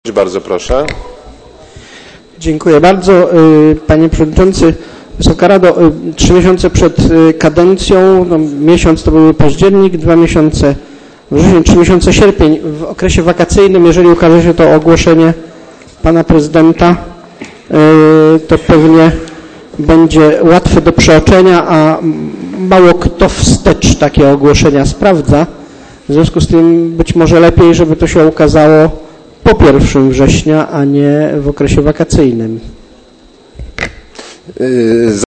Bardzo proszę. Dziękuję bardzo. Panie Przewodniczący, Wysoka Rado, 3 miesiące przed kadencją, miesiąc to były październik, 2 miesiące wrzesień, 3 miesiące sierpień. W okresie wakacyjnym, jeżeli ukaże się to ogłoszenie pana prezydenta, to pewnie będzie łatwe do przeoczenia, a mało kto wstecz takie ogłoszenia sprawdza. W związku z tym być może lepiej, żeby to się ukazało po 1 września, a nie w okresie wakacyjnym.